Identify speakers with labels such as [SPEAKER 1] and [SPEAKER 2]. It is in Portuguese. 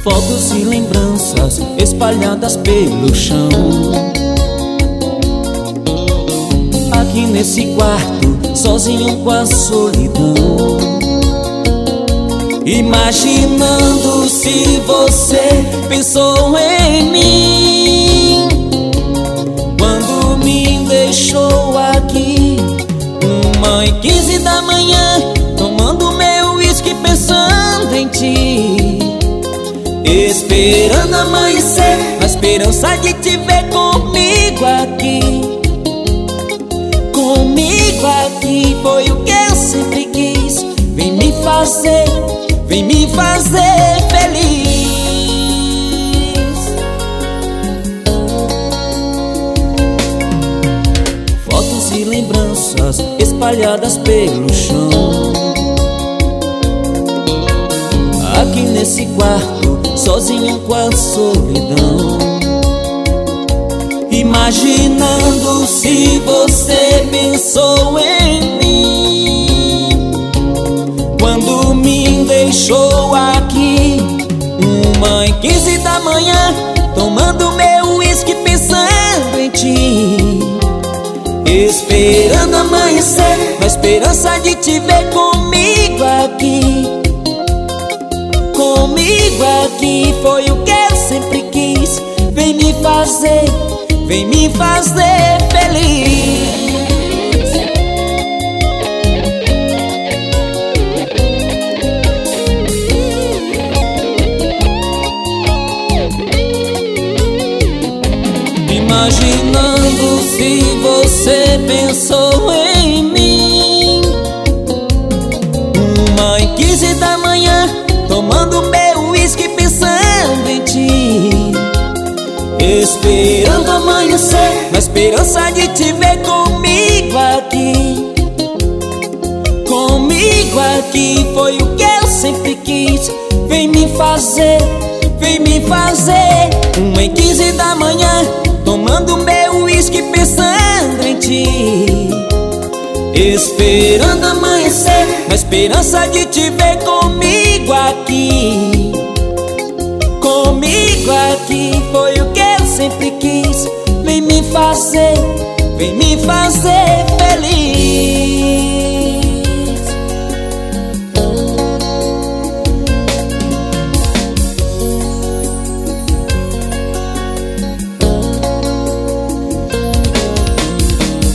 [SPEAKER 1] Fotos e lembranças espalhadas pelo chão. Aqui nesse quarto, sozinho com a solidão, imaginando se você pensou em mim quando me deixou aqui, 1h15 da manhã, tomando meu uísque pensando em ti, esperando amanhecer, na esperança de te ver comigo aqui. Comigo aqui foi o que eu sempre quis. Vem me fazer feliz. Fotos e lembranças espalhadas pelo chão. Aqui nesse quarto, sozinho com a solidão, imaginando se você pensou em mim quando me deixou aqui, 1h15 da manhã, tomando meu uísque pensando em ti, esperando amanhecer, na esperança de te ver comigo aqui. Comigo aqui foi o que eu sempre quis. Vem me fazer feliz. Imaginando se você pensou em mim, 1h15 da manhã, tomando meu uísque pensando em ti, esperando amanhecer, na esperança de te ver comigo aqui. Comigo aqui foi o que eu sempre quis. Vem me fazer 1h15 da manhã, tomando meu uísque pensando em ti, esperando amanhecer, na esperança de te ver comigo aqui. Comigo aqui foi o que eu sempre quis. Vem me fazer feliz.